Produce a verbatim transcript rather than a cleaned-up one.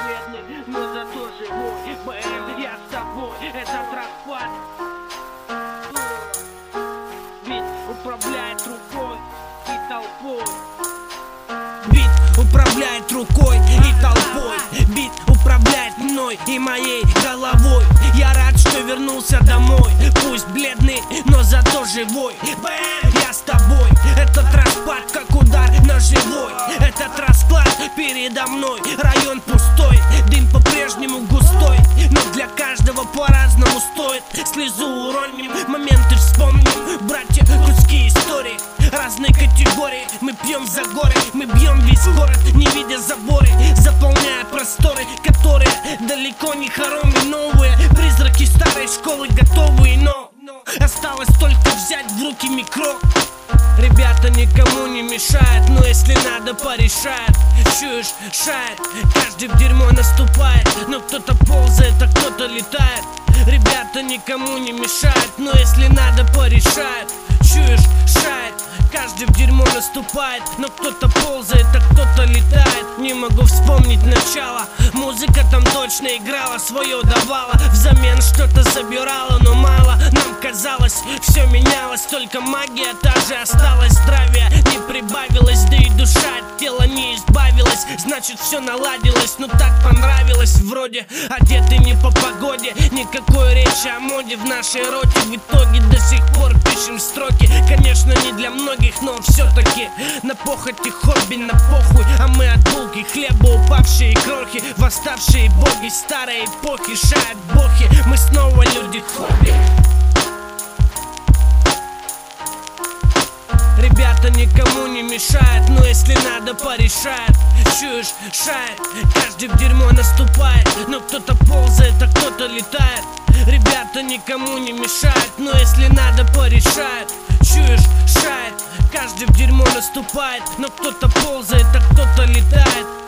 бедный, но зато живой. БМ, я с тобой, этот распад. Бит управляет рукой и толпой. Бит управляет рукой и толпой. Бит управляет мной и моей головой. Я рад, что вернулся домой. Пусть бледный, но зато живой. БМ, я с тобой. Этот распад, как удар ножевой. Этот расклад передо мной. Район пустой, дым по-прежнему густой. Но для каждого по-разному стоит. Слезу уроним, моменты вспомним. Братья, русские истории, разные категории. Мы пьем за горы, мы бьем весь город, не видя заборы, заполняя просторы, которые далеко не хоромы. Новые призраки старой школы готовые, но осталось только взять в руки микро. Ребята никому не мешают, но если надо, порешает. Чуешь, шает, каждый в дерьмо наступает. Но кто-то ползает, а кто-то летает. Ребята никому не мешают, но если надо, порешает. Чуешь, шает, каждый в дерьмо наступает. Но кто-то ползает, а кто-то летает. Не могу вспомнить начало. Музыка там точно играла, свое давала, взамен что-то забирала, но мало. Нам казалось, все менялось, только магия та же осталась. Здравия не прибавилось, да и душа от тела не избавилась. Значит, все наладилось, но так понравилось. Вроде одеты не по погоде, никакой речи о моде в нашей роте. В итоге до сих пор пишем строки. Конечно, не для многих, но все-таки на похоти хобби, на похуй. А мы от булки хлеба упавшие крохи, восставшие боги старой эпохи, шают бохи. Мы снова люди хобби. Ребята никому не мешают, но если надо, порешает. Чуешь, шает, каждый в дерьмо наступает. Но кто-то ползает, а кто-то летает. Ребята никому не мешают, но если надо, порешает. Чуешь, шает, каждый в дерьмо наступает. Но кто-то ползает, а кто-то летает.